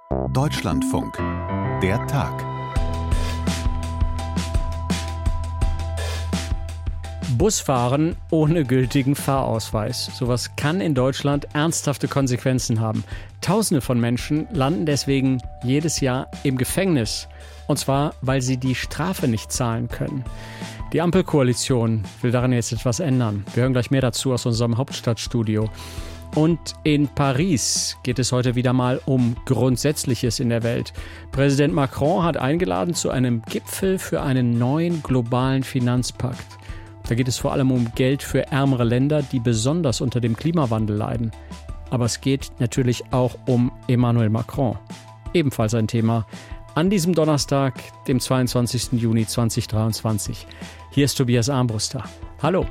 Deutschlandfunk. Der Tag. Busfahren ohne gültigen Fahrausweis. Sowas kann in Deutschland ernsthafte Konsequenzen haben. Tausende von Menschen landen deswegen jedes Jahr im Gefängnis. Und zwar, weil sie die Strafe nicht zahlen können. Die Ampelkoalition will daran jetzt etwas ändern. Wir hören gleich mehr dazu aus unserem Hauptstadtstudio. Und in Paris geht es heute wieder mal um Grundsätzliches in der Welt. Präsident Macron hat eingeladen zu einem Gipfel für einen neuen globalen Finanzpakt. Da geht es vor allem um Geld für ärmere Länder, die besonders unter dem Klimawandel leiden. Aber es geht natürlich auch um Emmanuel Macron. Ebenfalls ein Thema an diesem Donnerstag, dem 22. Juni 2023. Hier ist Tobias Armbruster. Hallo.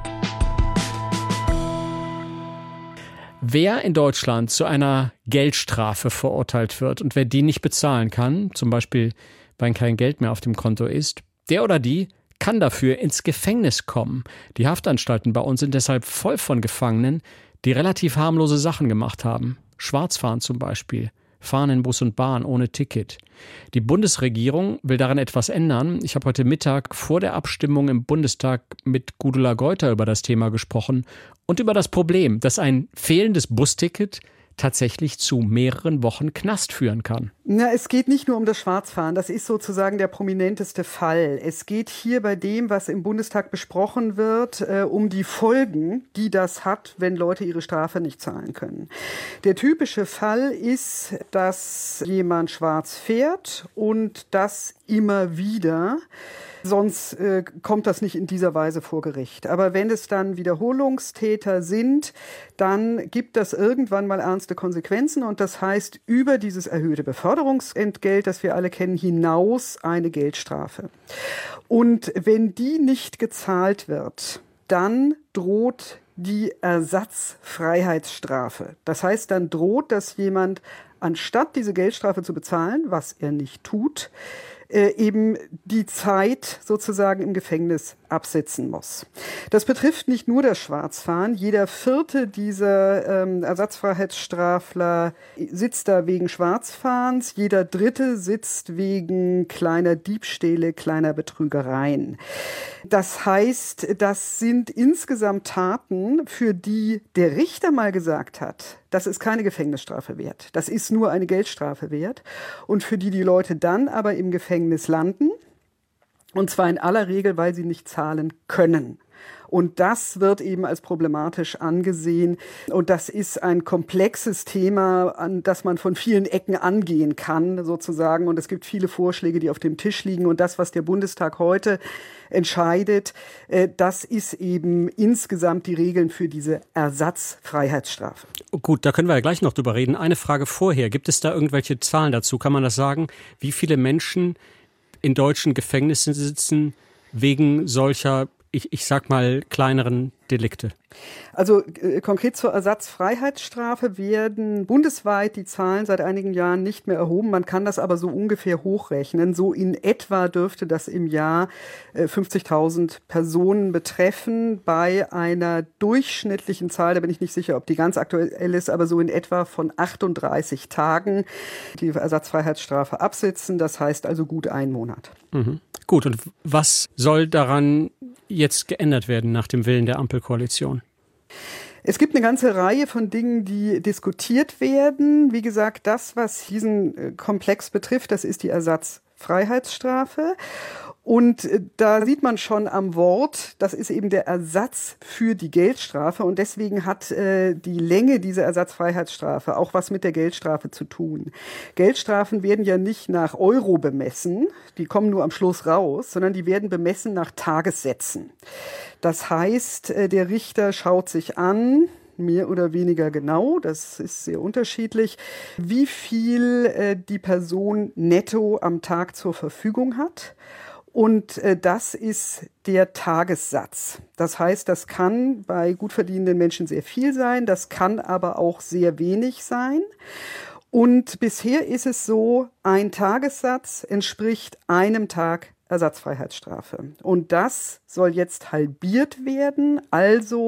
Wer in Deutschland zu einer Geldstrafe verurteilt wird und wer die nicht bezahlen kann, zum Beispiel weil kein Geld mehr auf dem Konto ist, der oder die kann dafür ins Gefängnis kommen. Die Haftanstalten bei uns sind deshalb voll von Gefangenen, die relativ harmlose Sachen gemacht haben. Schwarzfahren zum Beispiel. Fahren in Bus und Bahn ohne Ticket. Die Bundesregierung will daran etwas ändern. Ich habe heute Mittag vor der Abstimmung im Bundestag mit Gudula Geuter über das Thema gesprochen und über das Problem, dass ein fehlendes Busticket tatsächlich zu mehreren Wochen Knast führen kann. Na, es geht nicht nur um das Schwarzfahren, das ist sozusagen der prominenteste Fall. Es geht hier bei dem, was im Bundestag besprochen wird, um die Folgen, die das hat, wenn Leute ihre Strafe nicht zahlen können. Der typische Fall ist, dass jemand schwarz fährt und das immer wieder. Sonst kommt das nicht in dieser Weise vor Gericht. Aber wenn es dann Wiederholungstäter sind, dann gibt das irgendwann mal ernste Konsequenzen. Und das heißt, über dieses erhöhte Beförderungsentgelt, das wir alle kennen, hinaus eine Geldstrafe. Und wenn die nicht gezahlt wird, dann droht die Ersatzfreiheitsstrafe. Das heißt, dann droht, dass jemand, anstatt diese Geldstrafe zu bezahlen, was er nicht tut, eben die Zeit sozusagen im Gefängnis absitzen muss. Das betrifft nicht nur das Schwarzfahren. Jeder vierte dieser Ersatzfreiheitsstrafler sitzt da wegen Schwarzfahrens. Jeder dritte sitzt wegen kleiner Diebstähle, kleiner Betrügereien. Das heißt, das sind insgesamt Taten, für die der Richter mal gesagt hat, das ist keine Gefängnisstrafe wert. Das ist nur eine Geldstrafe wert. Und für die Leute dann aber im Gefängnis landen. Und zwar in aller Regel, weil sie nicht zahlen können. Und das wird eben als problematisch angesehen. Und das ist ein komplexes Thema, an das man von vielen Ecken angehen kann, sozusagen. Und es gibt viele Vorschläge, die auf dem Tisch liegen. Und das, was der Bundestag heute entscheidet, das ist eben insgesamt die Regeln für diese Ersatzfreiheitsstrafe. Gut, da können wir ja gleich noch drüber reden. Eine Frage vorher. Gibt es da irgendwelche Zahlen dazu? Kann man das sagen? Wie viele Menschen in deutschen Gefängnissen sitzen wegen solcher, ich sag mal, kleineren Delikte? Also konkret zur Ersatzfreiheitsstrafe werden bundesweit die Zahlen seit einigen Jahren nicht mehr erhoben. Man kann das aber so ungefähr hochrechnen. So in etwa dürfte das im Jahr 50.000 Personen betreffen bei einer durchschnittlichen Zahl, da bin ich nicht sicher, ob die ganz aktuell ist, aber so in etwa von 38 Tagen die Ersatzfreiheitsstrafe absitzen. Das heißt also gut einen Monat. Mhm. Gut, und was soll daran jetzt geändert werden nach dem Willen der Ampelkoalition? Es gibt eine ganze Reihe von Dingen, die diskutiert werden. Wie gesagt, das, was diesen Komplex betrifft, das ist die Ersatzfreiheitsstrafe. Und da sieht man schon am Wort, das ist eben der Ersatz für die Geldstrafe. Und deswegen hat die Länge dieser Ersatzfreiheitsstrafe auch was mit der Geldstrafe zu tun. Geldstrafen werden ja nicht nach Euro bemessen, die kommen nur am Schluss raus, sondern die werden bemessen nach Tagessätzen. Das heißt, der Richter schaut sich an, mehr oder weniger genau, das ist sehr unterschiedlich, wie viel die Person netto am Tag zur Verfügung hat. Und das ist der Tagessatz. Das heißt, das kann bei gut verdienenden Menschen sehr viel sein, das kann aber auch sehr wenig sein. Und bisher ist es so, ein Tagessatz entspricht einem Tag Ersatzfreiheitsstrafe. Und das soll jetzt halbiert werden, also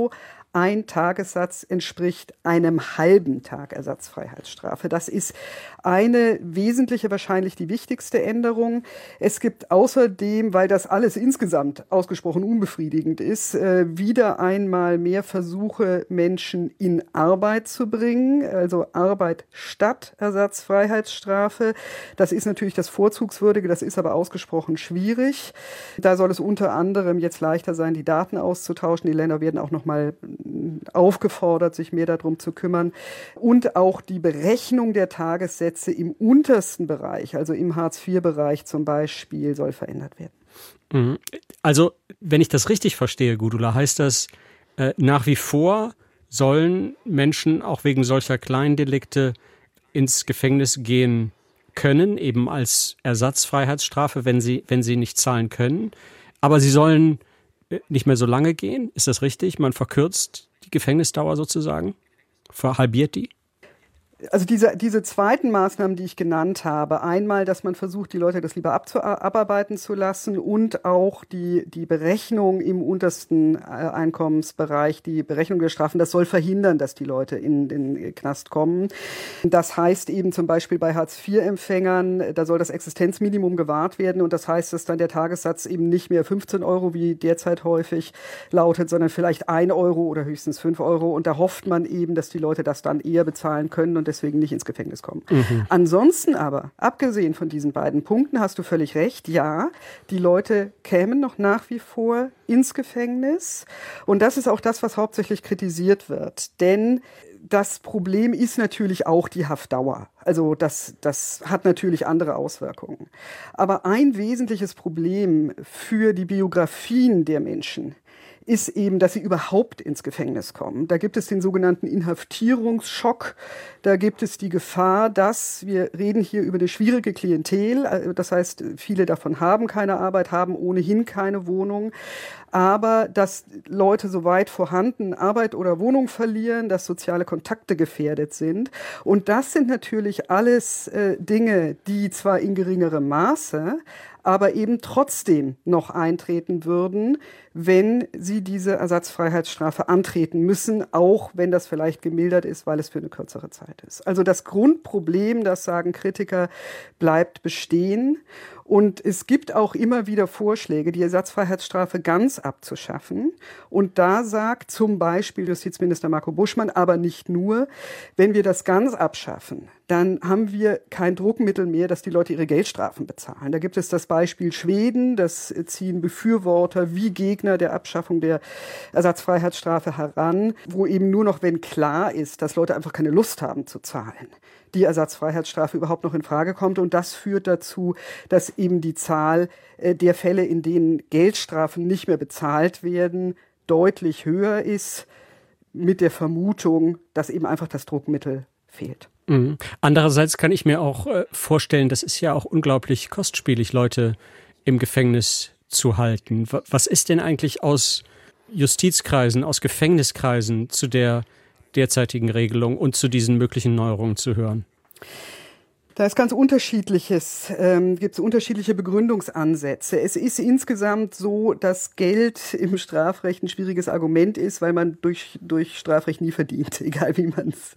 ein Tagessatz entspricht einem halben Tag Ersatzfreiheitsstrafe. Das ist eine wesentliche, wahrscheinlich die wichtigste Änderung. Es gibt außerdem, weil das alles insgesamt ausgesprochen unbefriedigend ist, wieder einmal mehr Versuche, Menschen in Arbeit zu bringen, also Arbeit statt Ersatzfreiheitsstrafe. Das ist natürlich das Vorzugswürdige, das ist aber ausgesprochen schwierig. Da soll es unter anderem jetzt leichter sein, die Daten auszutauschen. Die Länder werden auch noch mal aufgefordert, sich mehr darum zu kümmern. Und auch die Berechnung der Tagessätze im untersten Bereich, also im Hartz-IV-Bereich zum Beispiel, soll verändert werden. Also, wenn ich das richtig verstehe, Gudula, heißt das, nach wie vor sollen Menschen auch wegen solcher Kleindelikte ins Gefängnis gehen können, eben als Ersatzfreiheitsstrafe, wenn sie nicht zahlen können. Aber sie sollen nicht mehr so lange gehen. Ist das richtig? Man verkürzt die Gefängnisdauer sozusagen? Verhalbiert die? Also diese zweiten Maßnahmen, die ich genannt habe, einmal, dass man versucht, die Leute das lieber abarbeiten zu lassen und auch die Berechnung im untersten Einkommensbereich, die Berechnung der Strafen, das soll verhindern, dass die Leute in den Knast kommen. Das heißt eben zum Beispiel bei Hartz-IV-Empfängern, da soll das Existenzminimum gewahrt werden und das heißt, dass dann der Tagessatz eben nicht mehr 15 Euro wie derzeit häufig lautet, sondern vielleicht 1 Euro oder höchstens 5 Euro und da hofft man eben, dass die Leute das dann eher bezahlen können und deswegen nicht ins Gefängnis kommen. Ansonsten aber, abgesehen von diesen beiden Punkten, hast du völlig recht, ja, die Leute kämen noch nach wie vor ins Gefängnis. Und das ist auch das, was hauptsächlich kritisiert wird. Denn das Problem ist natürlich auch die Haftdauer. Also das hat natürlich andere Auswirkungen. Aber ein wesentliches Problem für die Biografien der Menschen ist eben, dass sie überhaupt ins Gefängnis kommen. Da gibt es den sogenannten Inhaftierungsschock. Da gibt es die Gefahr, dass, wir reden hier über eine schwierige Klientel, das heißt, viele davon haben keine Arbeit, haben ohnehin keine Wohnung, aber dass Leute soweit vorhanden Arbeit oder Wohnung verlieren, dass soziale Kontakte gefährdet sind. Und das sind natürlich alles Dinge, die zwar in geringerem Maße, aber eben trotzdem noch eintreten würden, wenn sie diese Ersatzfreiheitsstrafe antreten müssen, auch wenn das vielleicht gemildert ist, weil es für eine kürzere Zeit ist. Also das Grundproblem, das sagen Kritiker, bleibt bestehen. Und es gibt auch immer wieder Vorschläge, die Ersatzfreiheitsstrafe ganz abzuschaffen. Und da sagt zum Beispiel Justizminister Marco Buschmann, aber nicht nur, wenn wir das ganz abschaffen, dann haben wir kein Druckmittel mehr, dass die Leute ihre Geldstrafen bezahlen. Da gibt es das Beispiel Schweden, das ziehen Befürworter wie Gegner der Abschaffung der Ersatzfreiheitsstrafe heran, wo eben nur noch, wenn klar ist, dass Leute einfach keine Lust haben zu zahlen, die Ersatzfreiheitsstrafe überhaupt noch in Frage kommt. Und das führt dazu, dass eben die Zahl der Fälle, in denen Geldstrafen nicht mehr bezahlt werden, deutlich höher ist, mit der Vermutung, dass eben einfach das Druckmittel fehlt. Andererseits kann ich mir auch vorstellen, das ist ja auch unglaublich kostspielig, Leute im Gefängnis zu halten. Was ist denn eigentlich aus Justizkreisen, aus Gefängniskreisen zu der derzeitigen Regelung und zu diesen möglichen Neuerungen zu hören? Da ist ganz unterschiedliches, gibt es unterschiedliche Begründungsansätze. Es ist insgesamt so, dass Geld im Strafrecht ein schwieriges Argument ist, weil man durch Strafrecht nie verdient, egal wie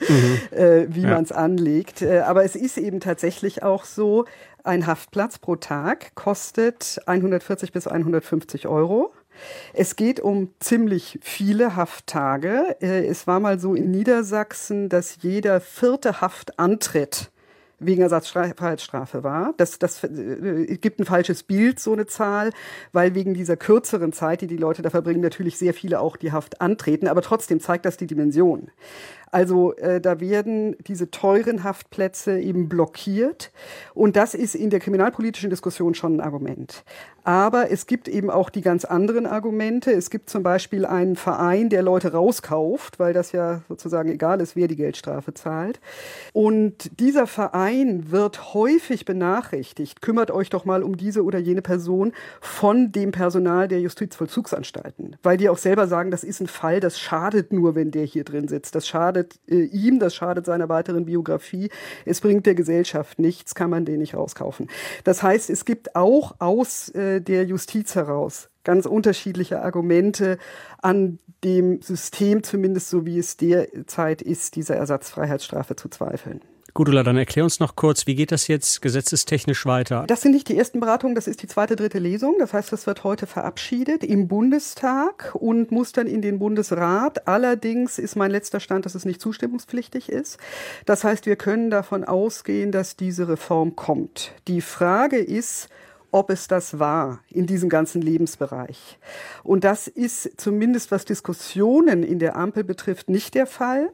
man es anlegt. Aber es ist eben tatsächlich auch so, ein Haftplatz pro Tag kostet 140 bis 150 Euro. Es geht um ziemlich viele Hafttage. Es war mal so in Niedersachsen, dass jeder 4. Haftantritt wegen Ersatzfreiheitsstrafe war. Das gibt ein falsches Bild, so eine Zahl, weil wegen dieser kürzeren Zeit, die Leute da verbringen, natürlich sehr viele auch die Haft antreten. Aber trotzdem zeigt das die Dimension. Also da werden diese teuren Haftplätze eben blockiert. Und das ist in der kriminalpolitischen Diskussion schon ein Argument. Aber es gibt eben auch die ganz anderen Argumente. Es gibt zum Beispiel einen Verein, der Leute rauskauft, weil das ja sozusagen egal ist, wer die Geldstrafe zahlt. Und dieser Verein wird häufig benachrichtigt, kümmert euch doch mal um diese oder jene Person, von dem Personal der Justizvollzugsanstalten. Weil die auch selber sagen, das ist ein Fall, das schadet nur, wenn der hier drin sitzt. Das schadet ihm, das schadet seiner weiteren Biografie. Es bringt der Gesellschaft nichts, kann man den nicht rauskaufen. Das heißt, es gibt auch aus der Justiz heraus ganz unterschiedliche Argumente an dem System, zumindest so wie es derzeit ist, dieser Ersatzfreiheitsstrafe zu zweifeln. Gudula, dann erklär uns noch kurz, wie geht das jetzt gesetzestechnisch weiter? Das sind nicht die ersten Beratungen, das ist die 2., 3. Lesung. Das heißt, das wird heute verabschiedet im Bundestag und muss dann in den Bundesrat. Allerdings ist mein letzter Stand, dass es nicht zustimmungspflichtig ist. Das heißt, wir können davon ausgehen, dass diese Reform kommt. Die Frage ist, ob es das war in diesem ganzen Lebensbereich. Und das ist zumindest, was Diskussionen in der Ampel betrifft, nicht der Fall.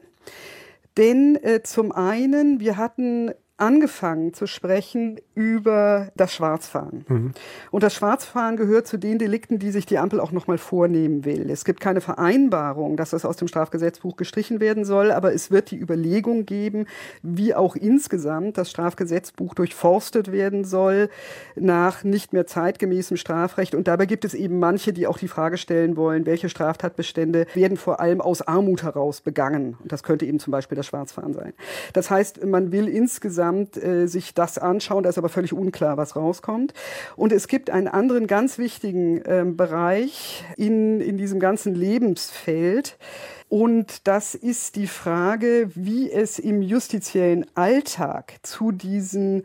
Denn zum einen, wir hatten angefangen zu sprechen über das Schwarzfahren. Mhm. Und das Schwarzfahren gehört zu den Delikten, die sich die Ampel auch noch mal vornehmen will. Es gibt keine Vereinbarung, dass das aus dem Strafgesetzbuch gestrichen werden soll, aber es wird die Überlegung geben, wie auch insgesamt das Strafgesetzbuch durchforstet werden soll nach nicht mehr zeitgemäßem Strafrecht. Und dabei gibt es eben manche, die auch die Frage stellen wollen, welche Straftatbestände werden vor allem aus Armut heraus begangen. Und das könnte eben zum Beispiel das Schwarzfahren sein. Das heißt, man will insgesamt sich das anschauen, da ist aber völlig unklar, was rauskommt. Und es gibt einen anderen ganz wichtigen Bereich in diesem ganzen Lebensfeld. Und das ist die Frage, wie es im justiziellen Alltag zu diesen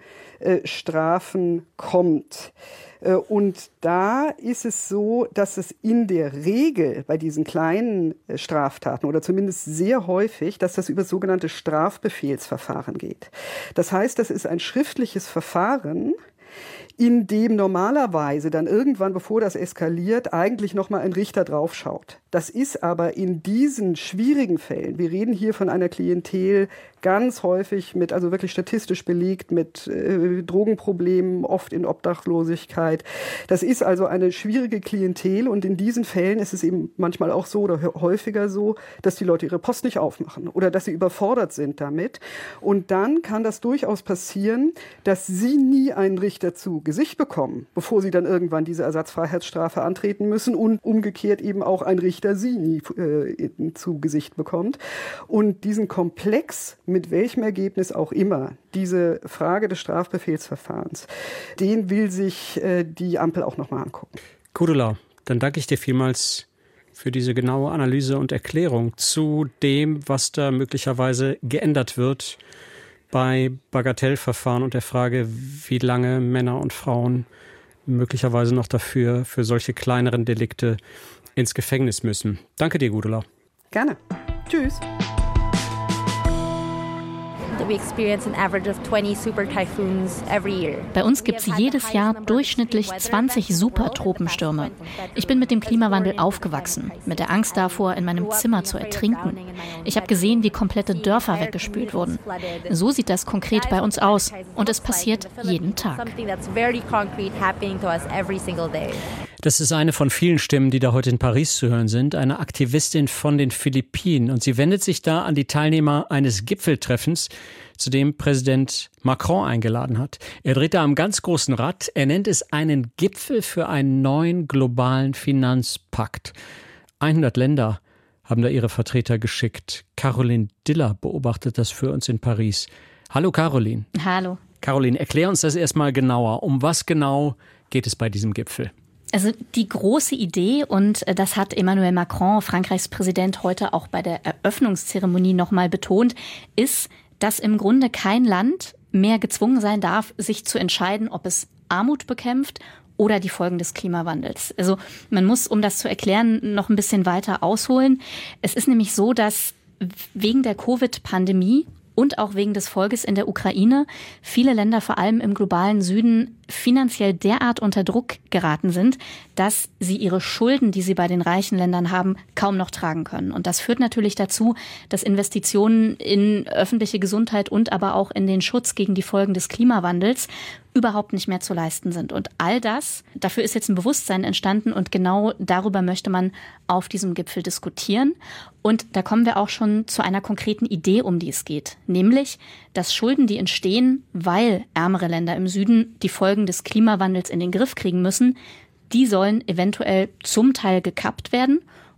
Strafen kommt. Und da ist es so, dass es in der Regel bei diesen kleinen Straftaten oder zumindest sehr häufig, dass das über das sogenannte Strafbefehlsverfahren geht. Das heißt, das ist ein schriftliches Verfahren, in dem normalerweise dann irgendwann, bevor das eskaliert, eigentlich nochmal ein Richter draufschaut. Das ist aber in diesen schwierigen Fällen, wir reden hier von einer Klientel ganz häufig mit, also wirklich statistisch belegt, mit Drogenproblemen, oft in Obdachlosigkeit. Das ist also eine schwierige Klientel und in diesen Fällen ist es eben manchmal auch so oder häufiger so, dass die Leute ihre Post nicht aufmachen oder dass sie überfordert sind damit. Und dann kann das durchaus passieren, dass sie nie einen Richter zu Gesicht bekommen, bevor sie dann irgendwann diese Ersatzfreiheitsstrafe antreten müssen und umgekehrt eben auch ein Richter sie nie zu Gesicht bekommt. Und diesen Komplex, mit welchem Ergebnis auch immer, diese Frage des Strafbefehlsverfahrens, den will sich die Ampel auch nochmal angucken. Gudula, dann danke ich dir vielmals für diese genaue Analyse und Erklärung zu dem, was da möglicherweise geändert wird bei Bagatellverfahren und der Frage, wie lange Männer und Frauen möglicherweise noch dafür für solche kleineren Delikte ins Gefängnis müssen. Danke dir, Gudula. Gerne. Tschüss. Bei uns gibt es jedes Jahr durchschnittlich 20 Supertropenstürme. Ich bin mit dem Klimawandel aufgewachsen, mit der Angst davor, in meinem Zimmer zu ertrinken. Ich habe gesehen, wie komplette Dörfer weggespült wurden. So sieht das konkret bei uns aus und es passiert jeden Tag. Das ist eine von vielen Stimmen, die da heute in Paris zu hören sind, eine Aktivistin von den Philippinen. Und sie wendet sich da an die Teilnehmer eines Gipfeltreffens, zu dem Präsident Macron eingeladen hat. Er dreht da am ganz großen Rad. Er nennt es einen Gipfel für einen neuen globalen Finanzpakt. 100 Länder haben da ihre Vertreter geschickt. Caroline Diller beobachtet das für uns in Paris. Hallo Caroline. Hallo. Caroline, erklär uns das erstmal genauer. Um was genau geht es bei diesem Gipfel? Also die große Idee, und das hat Emmanuel Macron, Frankreichs Präsident, heute auch bei der Eröffnungszeremonie nochmal betont, ist, dass im Grunde kein Land mehr gezwungen sein darf, sich zu entscheiden, ob es Armut bekämpft oder die Folgen des Klimawandels. Also man muss, um das zu erklären, noch ein bisschen weiter ausholen. Es ist nämlich so, dass wegen der Covid-Pandemie und auch wegen des Folges in der Ukraine viele Länder, vor allem im globalen Süden, finanziell derart unter Druck geraten sind, dass sie ihre Schulden, die sie bei den reichen Ländern haben, kaum noch tragen können. Und das führt natürlich dazu, dass Investitionen in öffentliche Gesundheit und aber auch in den Schutz gegen die Folgen des Klimawandels überhaupt nicht mehr zu leisten sind. Und all das, dafür ist jetzt ein Bewusstsein entstanden und genau darüber möchte man auf diesem Gipfel diskutieren. Und da kommen wir auch schon zu einer konkreten Idee, um die es geht. Nämlich, dass Schulden, die entstehen, weil ärmere Länder im Süden die Folgen des Klimawandels in den Griff kriegen müssen, die sollen eventuell zum Teil gekappt werden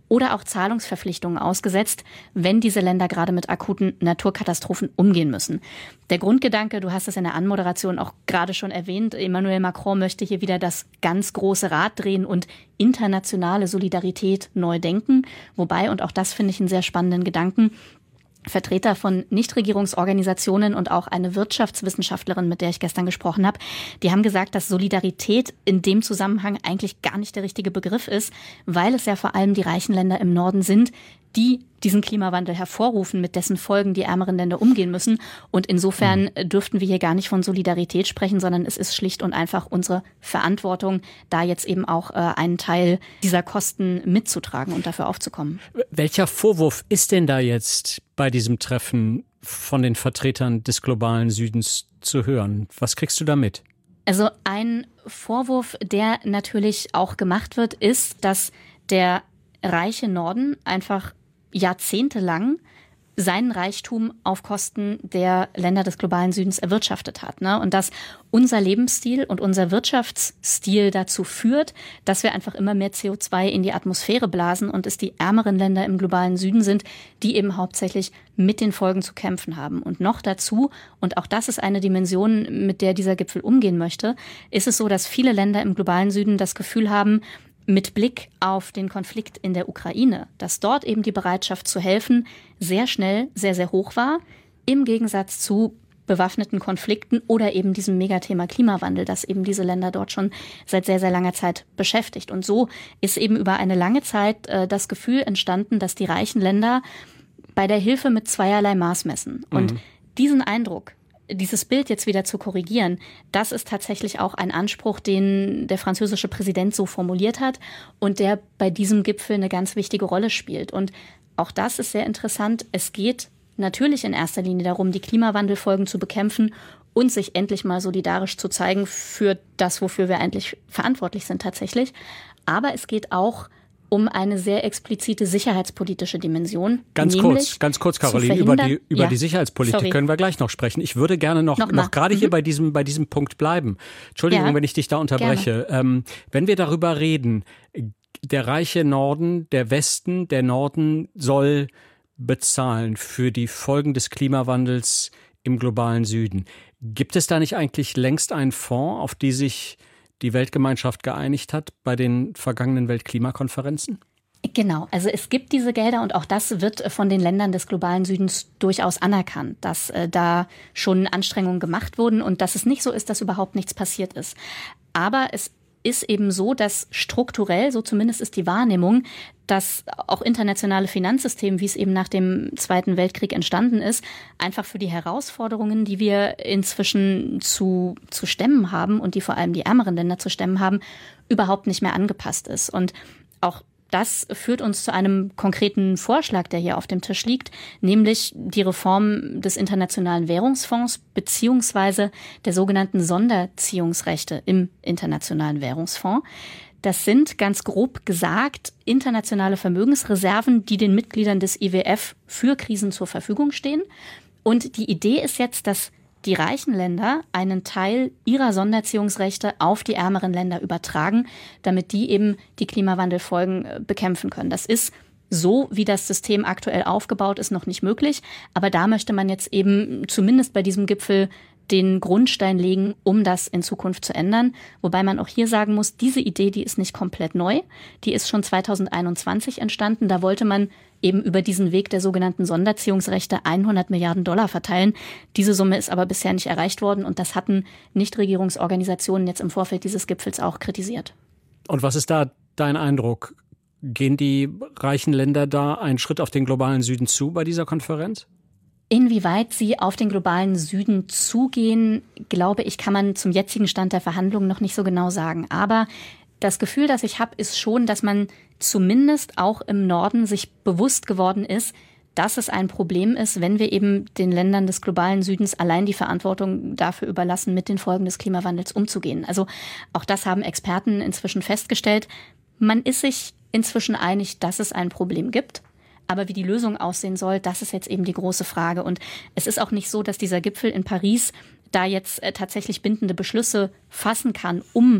oder auch Zahlungsverpflichtungen ausgesetzt, wenn diese Länder gerade mit akuten Naturkatastrophen umgehen müssen. Der Grundgedanke, du hast es in der Anmoderation auch gerade schon erwähnt, Emmanuel Macron möchte hier wieder das ganz große Rad drehen und internationale Solidarität neu denken. Wobei, und auch das finde ich einen sehr spannenden Gedanken, Vertreter von Nichtregierungsorganisationen und auch eine Wirtschaftswissenschaftlerin, mit der ich gestern gesprochen habe, die haben gesagt, dass Solidarität in dem Zusammenhang eigentlich gar nicht der richtige Begriff ist, weil es ja vor allem die reichen Länder im Norden sind, die diesen Klimawandel hervorrufen, mit dessen Folgen die ärmeren Länder umgehen müssen. Und insofern dürften wir hier gar nicht von Solidarität sprechen, sondern es ist schlicht und einfach unsere Verantwortung, da jetzt eben auch einen Teil dieser Kosten mitzutragen und dafür aufzukommen. Welcher Vorwurf ist denn da jetzt bei diesem Treffen von den Vertretern des globalen Südens zu hören? Was kriegst du da mit? Also ein Vorwurf, der natürlich auch gemacht wird, ist, dass der reiche Norden einfach jahrzehntelang seinen Reichtum auf Kosten der Länder des globalen Südens erwirtschaftet hat, ne? Und dass unser Lebensstil und unser Wirtschaftsstil dazu führt, dass wir einfach immer mehr CO2 in die Atmosphäre blasen und es die ärmeren Länder im globalen Süden sind, die eben hauptsächlich mit den Folgen zu kämpfen haben. Und noch dazu, und auch das ist eine Dimension, mit der dieser Gipfel umgehen möchte, ist es so, dass viele Länder im globalen Süden das Gefühl haben, mit Blick auf den Konflikt in der Ukraine, dass dort eben die Bereitschaft zu helfen sehr schnell sehr, sehr hoch war, im Gegensatz zu bewaffneten Konflikten oder eben diesem Megathema Klimawandel, das eben diese Länder dort schon seit sehr, sehr langer Zeit beschäftigt. Und so ist eben über eine lange Zeit das Gefühl entstanden, dass die reichen Länder bei der Hilfe mit zweierlei Maß messen. Und diesen Eindruck, dieses Bild jetzt wieder zu korrigieren, das ist tatsächlich auch ein Anspruch, den der französische Präsident so formuliert hat und der bei diesem Gipfel eine ganz wichtige Rolle spielt. Und auch das ist sehr interessant. Es geht natürlich in erster Linie darum, die Klimawandelfolgen zu bekämpfen und sich endlich mal solidarisch zu zeigen für das, wofür wir eigentlich verantwortlich sind tatsächlich. Aber es geht auch um eine sehr explizite sicherheitspolitische Dimension. Ganz kurz, Caroline, über die Sicherheitspolitik können wir gleich noch sprechen. Ich würde gerne noch gerade hier bei diesem Punkt bleiben. Entschuldigung, wenn ich dich da unterbreche. Wenn wir darüber reden, der reiche Norden, der Westen, der Norden soll bezahlen für die Folgen des Klimawandels im globalen Süden. Gibt es da nicht eigentlich längst einen Fonds, auf die sich die Weltgemeinschaft geeinigt hat bei den vergangenen Weltklimakonferenzen? Genau, also es gibt diese Gelder und auch das wird von den Ländern des globalen Südens durchaus anerkannt, dass da schon Anstrengungen gemacht wurden und dass es nicht so ist, dass überhaupt nichts passiert ist. Aber es ist eben so, dass strukturell, so zumindest ist die Wahrnehmung, dass auch internationale Finanzsystem, wie es eben nach dem Zweiten Weltkrieg entstanden ist, einfach für die Herausforderungen, die wir inzwischen zu stemmen haben und die vor allem die ärmeren Länder zu stemmen haben, überhaupt nicht mehr angepasst ist. Und auch das führt uns zu einem konkreten Vorschlag, der hier auf dem Tisch liegt, nämlich die Reform des Internationalen Währungsfonds beziehungsweise der sogenannten Sonderziehungsrechte im Internationalen Währungsfonds. Das sind, ganz grob gesagt, internationale Vermögensreserven, die den Mitgliedern des IWF für Krisen zur Verfügung stehen. Und die Idee ist jetzt, dass die reichen Länder einen Teil ihrer Sonderziehungsrechte auf die ärmeren Länder übertragen, damit die eben die Klimawandelfolgen bekämpfen können. Das ist so, wie das System aktuell aufgebaut ist, noch nicht möglich. Aber da möchte man jetzt eben zumindest bei diesem Gipfel den Grundstein legen, um das in Zukunft zu ändern. Wobei man auch hier sagen muss, diese Idee, die ist nicht komplett neu. Die ist schon 2021 entstanden. Da wollte man eben über diesen Weg der sogenannten Sonderziehungsrechte 100 Milliarden Dollar verteilen. Diese Summe ist aber bisher nicht erreicht worden und das hatten Nichtregierungsorganisationen jetzt im Vorfeld dieses Gipfels auch kritisiert. Und was ist da dein Eindruck? Gehen die reichen Länder da einen Schritt auf den globalen Süden zu bei dieser Konferenz? Inwieweit sie auf den globalen Süden zugehen, glaube ich, kann man zum jetzigen Stand der Verhandlungen noch nicht so genau sagen. Aber das Gefühl, das ich habe, ist schon, dass man zumindest auch im Norden sich bewusst geworden ist, dass es ein Problem ist, wenn wir eben den Ländern des globalen Südens allein die Verantwortung dafür überlassen, mit den Folgen des Klimawandels umzugehen. Also auch das haben Experten inzwischen festgestellt. Man ist sich inzwischen einig, dass es ein Problem gibt. Aber wie die Lösung aussehen soll, das ist jetzt eben die große Frage. Und es ist auch nicht so, dass dieser Gipfel in Paris da jetzt tatsächlich bindende Beschlüsse fassen kann, um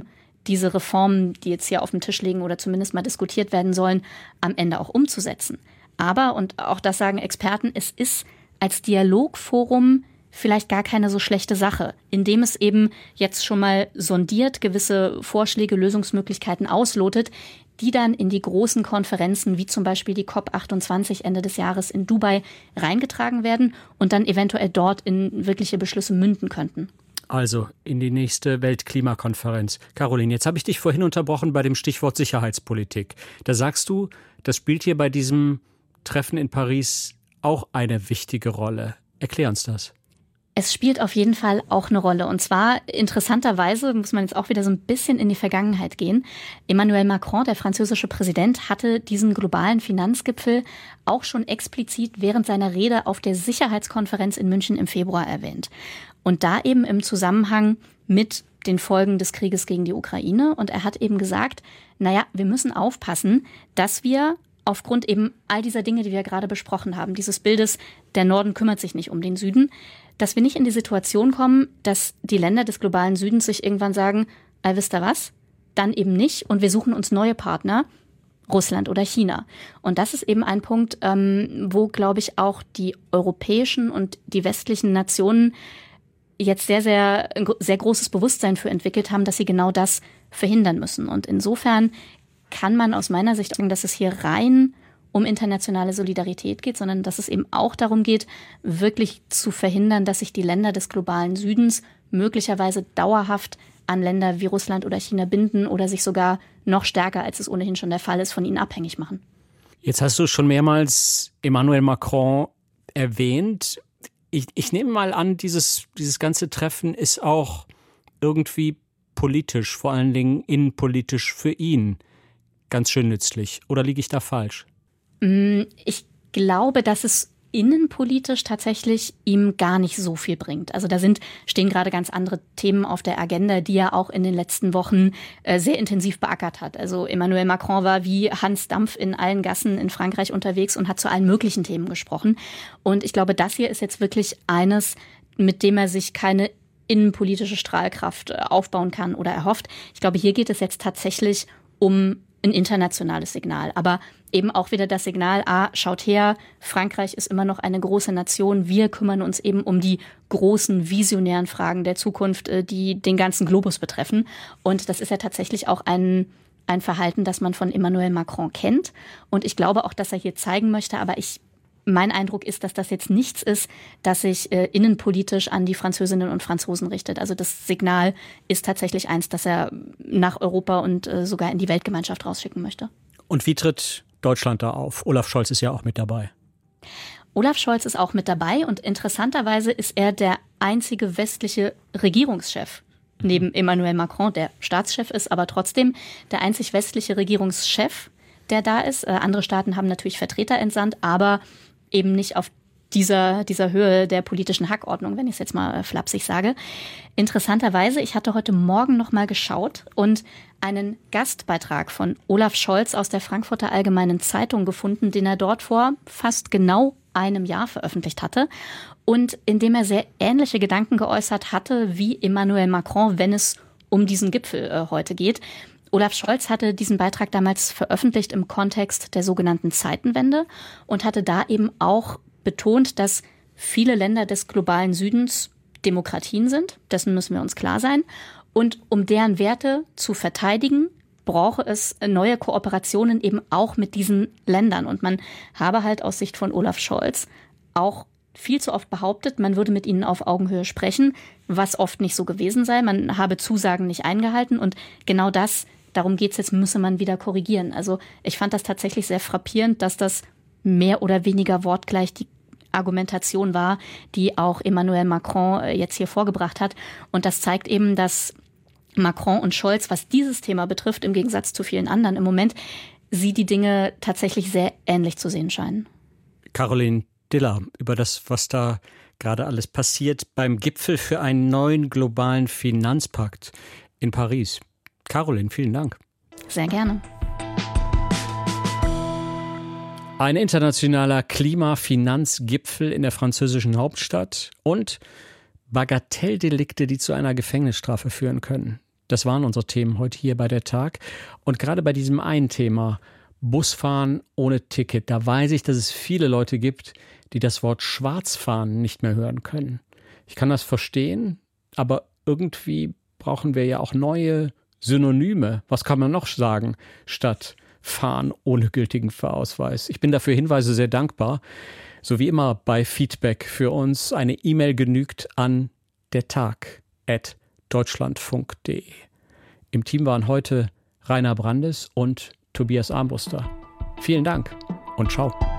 diese Reformen, die jetzt hier auf dem Tisch liegen oder zumindest mal diskutiert werden sollen, am Ende auch umzusetzen. Aber, und auch das sagen Experten, es ist als Dialogforum vielleicht gar keine so schlechte Sache, indem es eben jetzt schon mal sondiert, gewisse Vorschläge, Lösungsmöglichkeiten auslotet, die dann in die großen Konferenzen, wie zum Beispiel die COP28 Ende des Jahres in Dubai, reingetragen werden und dann eventuell dort in wirkliche Beschlüsse münden könnten. Also in die nächste Weltklimakonferenz. Caroline, jetzt habe ich dich vorhin unterbrochen bei dem Stichwort Sicherheitspolitik. Da sagst du, das spielt hier bei diesem Treffen in Paris auch eine wichtige Rolle. Erklär uns das. Es spielt auf jeden Fall auch eine Rolle. Und zwar interessanterweise muss man jetzt auch wieder so ein bisschen in die Vergangenheit gehen. Emmanuel Macron, der französische Präsident, hatte diesen globalen Finanzgipfel auch schon explizit während seiner Rede auf der Sicherheitskonferenz in München im Februar erwähnt. Und da eben im Zusammenhang mit den Folgen des Krieges gegen die Ukraine. Und er hat eben gesagt, naja, wir müssen aufpassen, dass wir aufgrund eben all dieser Dinge, die wir gerade besprochen haben, dieses Bildes, der Norden kümmert sich nicht um den Süden, dass wir nicht in die Situation kommen, dass die Länder des globalen Südens sich irgendwann sagen, wisst ihr was, dann eben nicht und wir suchen uns neue Partner, Russland oder China. Und das ist eben ein Punkt, wo, glaube ich, auch die europäischen und die westlichen Nationen jetzt sehr großes Bewusstsein für entwickelt haben, dass sie genau das verhindern müssen. Und insofern kann man aus meiner Sicht sagen, dass es hier rein um internationale Solidarität geht, sondern dass es eben auch darum geht, wirklich zu verhindern, dass sich die Länder des globalen Südens möglicherweise dauerhaft an Länder wie Russland oder China binden oder sich sogar noch stärker, als es ohnehin schon der Fall ist, von ihnen abhängig machen. Jetzt hast du schon mehrmals Emmanuel Macron erwähnt. Ich nehme mal an, dieses ganze Treffen ist auch irgendwie politisch, vor allen Dingen innenpolitisch für ihn ganz schön nützlich. Oder liege ich da falsch? Ich glaube, dass es innenpolitisch tatsächlich ihm gar nicht so viel bringt. Also da stehen gerade ganz andere Themen auf der Agenda, die er auch in den letzten Wochen sehr intensiv beackert hat. Also Emmanuel Macron war wie Hans Dampf in allen Gassen in Frankreich unterwegs und hat zu allen möglichen Themen gesprochen. Und ich glaube, das hier ist jetzt wirklich eines, mit dem er sich keine innenpolitische Strahlkraft aufbauen kann oder erhofft. Ich glaube, hier geht es jetzt tatsächlich um ein internationales Signal, aber eben auch wieder das Signal, schaut her, Frankreich ist immer noch eine große Nation, wir kümmern uns eben um die großen visionären Fragen der Zukunft, die den ganzen Globus betreffen. Und das ist ja tatsächlich auch ein Verhalten, das man von Emmanuel Macron kennt. Und ich glaube auch, dass er hier zeigen möchte, aber mein Eindruck ist, dass das jetzt nichts ist, das sich innenpolitisch an die Französinnen und Franzosen richtet. Also das Signal ist tatsächlich eins, das er nach Europa und sogar in die Weltgemeinschaft rausschicken möchte. Und wie tritt Deutschland da auf? Olaf Scholz ist ja auch mit dabei. Olaf Scholz ist auch mit dabei und interessanterweise ist er der einzige westliche Regierungschef neben Emmanuel Macron, der Staatschef ist, aber trotzdem der einzig westliche Regierungschef, der da ist. Andere Staaten haben natürlich Vertreter entsandt, aber eben nicht auf dieser Höhe der politischen Hackordnung, wenn ich es jetzt mal flapsig sage. Interessanterweise, ich hatte heute Morgen noch mal geschaut und einen Gastbeitrag von Olaf Scholz aus der Frankfurter Allgemeinen Zeitung gefunden, den er dort vor fast genau einem Jahr veröffentlicht hatte und in dem er sehr ähnliche Gedanken geäußert hatte wie Emmanuel Macron, wenn es um diesen Gipfel heute geht. Olaf Scholz hatte diesen Beitrag damals veröffentlicht im Kontext der sogenannten Zeitenwende und hatte da eben auch betont, dass viele Länder des globalen Südens Demokratien sind. Dessen müssen wir uns klar sein. Und um deren Werte zu verteidigen, brauche es neue Kooperationen eben auch mit diesen Ländern. Und man habe halt aus Sicht von Olaf Scholz auch viel zu oft behauptet, man würde mit ihnen auf Augenhöhe sprechen, was oft nicht so gewesen sei. Man habe Zusagen nicht eingehalten und genau das, darum geht es jetzt, müsse man wieder korrigieren. Also ich fand das tatsächlich sehr frappierend, dass das mehr oder weniger wortgleich die Argumentation war, die auch Emmanuel Macron jetzt hier vorgebracht hat. Und das zeigt eben, dass Macron und Scholz, was dieses Thema betrifft, im Gegensatz zu vielen anderen im Moment, sie die Dinge tatsächlich sehr ähnlich zu sehen scheinen. Caroline Diller, über das, was da gerade alles passiert beim Gipfel für einen neuen globalen Finanzpakt in Paris. Caroline, vielen Dank. Sehr gerne. Ein internationaler Klimafinanzgipfel in der französischen Hauptstadt und Bagatelldelikte, die zu einer Gefängnisstrafe führen können. Das waren unsere Themen heute hier bei der Tag. Und gerade bei diesem einen Thema, Busfahren ohne Ticket, da weiß ich, dass es viele Leute gibt, die das Wort Schwarzfahren nicht mehr hören können. Ich kann das verstehen, aber irgendwie brauchen wir ja auch neue Synonyme. Was kann man noch sagen statt Fahren ohne gültigen Fahrausweis? Ich bin dafür Hinweise sehr dankbar. So wie immer bei Feedback für uns eine E-Mail genügt an dertag@deutschlandfunk.de. Im Team waren heute Rainer Brandes und Tobias Armbruster. Vielen Dank und ciao.